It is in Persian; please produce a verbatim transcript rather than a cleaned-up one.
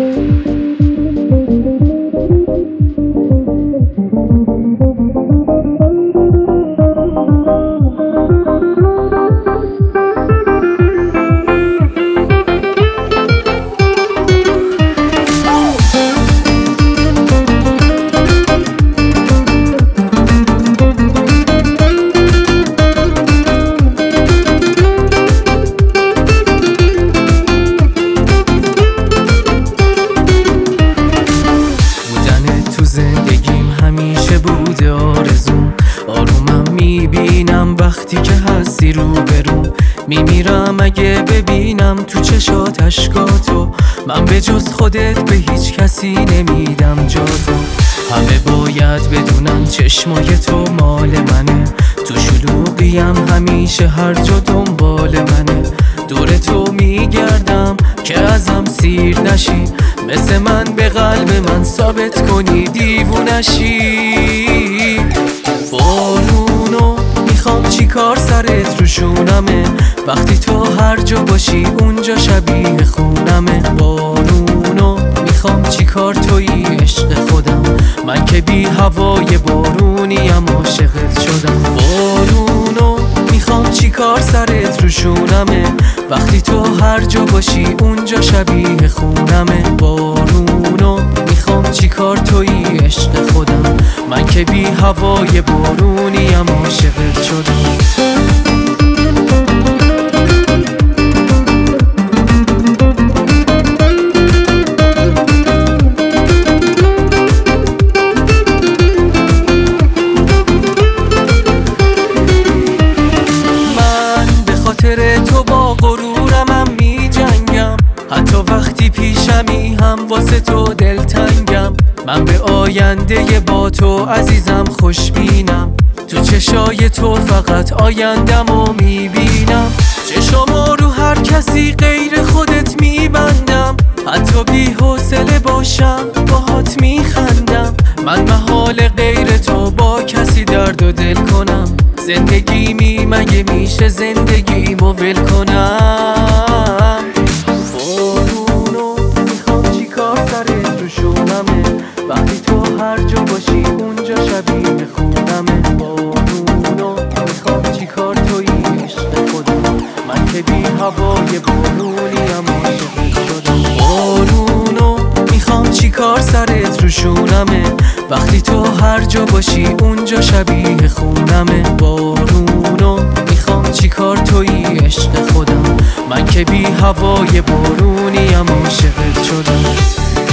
زندگیم همیشه بوده آرزوم، آرومم میبینم وقتی که هستی رو بروم. میمیرم اگه ببینم تو چشات اشکاتو، من به جز خودت به هیچ کسی نمیدم جاتو. همه باید بدونن چشمای تو مال منه، تو شلوغیم همیشه هر جا دنبال منه. دور تو میگردم که ازم سیر نشی، مثل من به قلب من ثابت کنی دیوونشی. بارونو میخوام چی کار سرت رو شونمه، وقتی تو هر جا باشی اونجا شبیه خونمه. بارونو میخوام چی کار تویی عشق خودم، من که بی هوای بارونیم عاشقت شدم. بارونو میخوام چی کار سرت رو شونمه، وقتی تو هر جا باشی اونجا شبیه خونمه. بارونو میخوام چی کار تویی عشق خودم، من که بی هوای بارونیم عاشقت شدم. تو با غرورمم می جنگم، حتی وقتی پیشمی هم واسه تو دلتنگم. من به آینده با تو عزیزم خوشبینم، تو چشای تو فقط آیندمو می بینم. چشامو رو هر کسی غیر خودت می بندم، حتی بی حوصله باشم باهات می خندم. من محال غیر تو با کسی درد و دل کنم، زندگیمی مگه میشه زندگیمو ول کنم. بارونو میخوام چی کار سرت رو شونمه، وقتی تو هر جا باشی اونجا شبیه خونمه. بارونو میخوام چی کار تویی عشق خودم، من که بی هوای بارونیم عاشقت شدم. بارونو میخوام چی کار سرت رو شونمه، وقتی تو هر جا باشی اونجا شبیه خونمه. بارونو میخوام چی کار تویی عشق خودم، من که بی هوای بارونیم عاشقت شدم.